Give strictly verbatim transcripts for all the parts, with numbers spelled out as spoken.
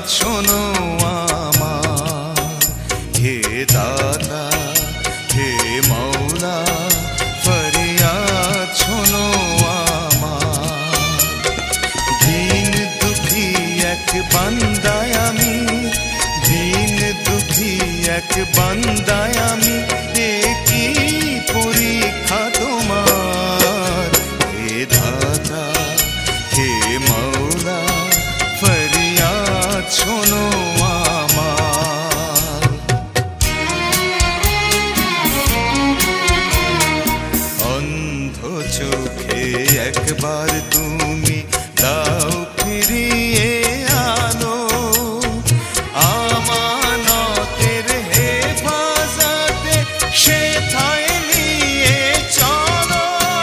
শোনো আমার। হে দাতা হে মৌলা ফরিয়াদ শোনো আমার। দিন দুঃখী এক বান্দায় আমি, দিন দুঃখী এক বান্দায় আমি, এ কি পরীক্ষা তোমার। হে দাতা হে মৌলা ফরিয়াদ শোনো আমার। অন্ধ চোখে একবার তুমি দাও ফিরিয়ে আলো, আমানতের হেফাজতে সেথায় নিয়ে চলো,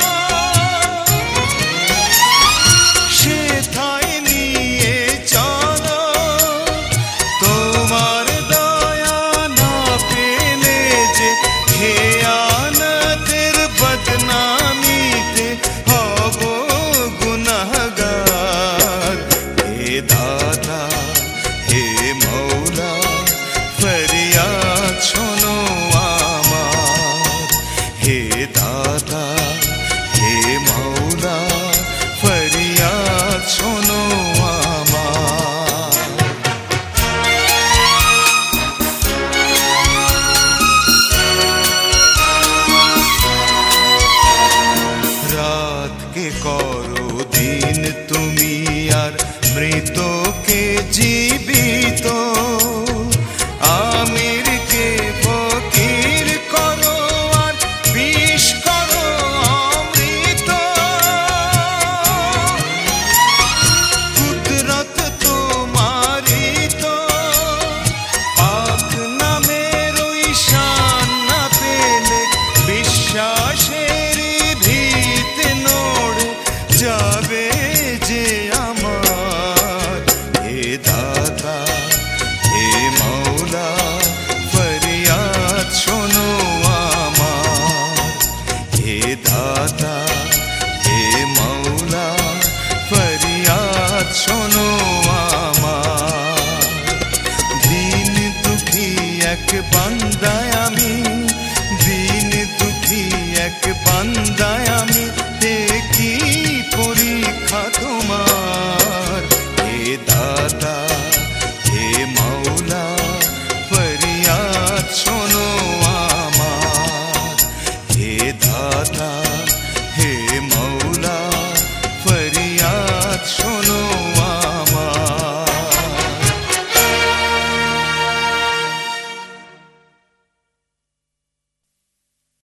সেথায় নিয়ে চলো। তোমার দয়া না পেলে যে খেয়ানতের বদনামিতে হব গুনাহগার। হে দাতা হে মৌলা ফরিয়াদ শোনো আমার। হে দাতা হে মৌলা ফরিয়াদ শোনো আমার। রাতকে করো দিন তুমি আর মৃতকে জীবিত, আমিরকে ফকির করো আর বিষ করো অমৃত। কুদরত তোমারই তো, পাক নামের ওই শান না পেলে বিশ্বাসের ভিত নড়ে যাবে যে আমার। হে দাতা হে মৌলা ফরিয়াদ শোনো আমার। হে দাতা হে মৌলা ফরিয়াদ শোনো আমার। দিন দুঃখী এক বান্দায় আমি, দিন দুঃখী এক বান্দায় আমি, এ কি পরীক্ষা তোমার।